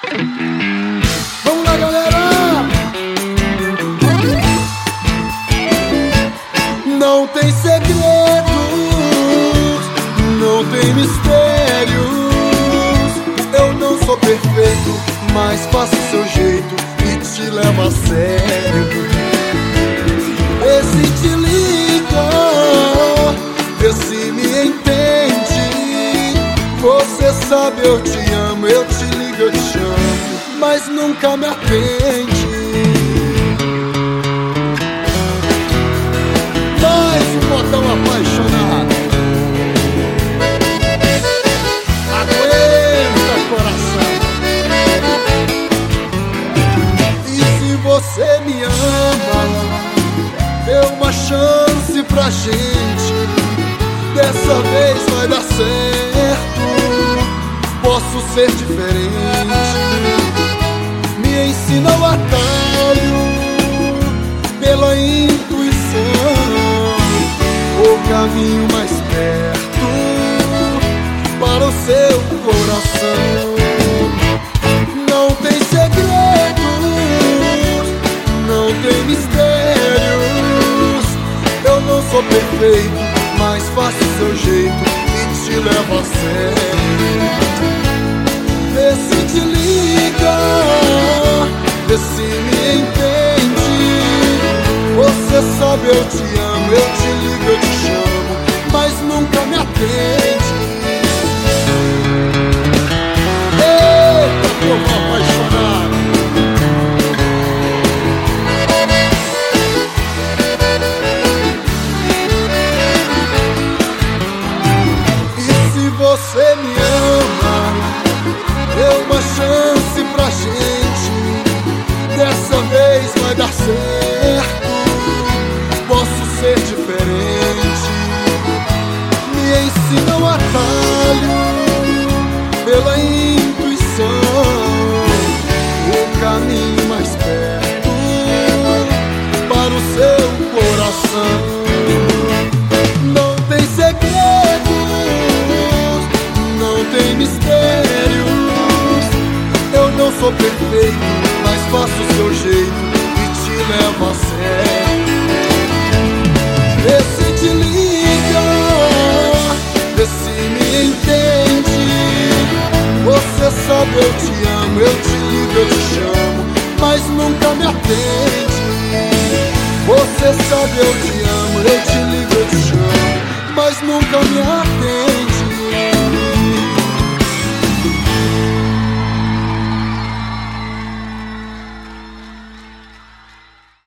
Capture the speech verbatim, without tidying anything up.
Vamos lá, galera! Não tem segredos, não tem mistérios. Eu não sou perfeito, mas faço o seu jeito e te levo a sério. Esse te liga, vê se me entende. Você sabe eu te amo, eu te ligo, eu te chamo, mas nunca me atende. Mais um botão apaixonado. Aguenta, coração. E se você me ama, dê uma chance pra gente. Dessa vez vai dar certo. Posso ser diferente. Me ensina o atalho pela intuição, o caminho mais perto para o seu coração. Não tem segredos, não tem mistérios. Eu não sou perfeito, mas faço o seu jeito e te levo a sério. Vê se te liga, vê se me entende. Você sabe eu te amo, eu te ligo, eu te chamo, mas nunca me atende. Eita, povo apaixonado. E se você me ama, dê uma chance pra gente. Dessa vez vai dar certo. Posso ser diferente. Me ensina o atalho pela intuição, o caminho mais perto para o seu coração. Não tem segredos, não tem mistérios. Eu não sou perfeito, mas faço o seu jeito e te levo a sério. Vê se te liga, vê se me entende. Você sabe eu te amo, eu te ligo, eu te chamo, mas nunca me atende. Você sabe eu te amo, eu te ligo, eu te chamo, mas nunca me atende.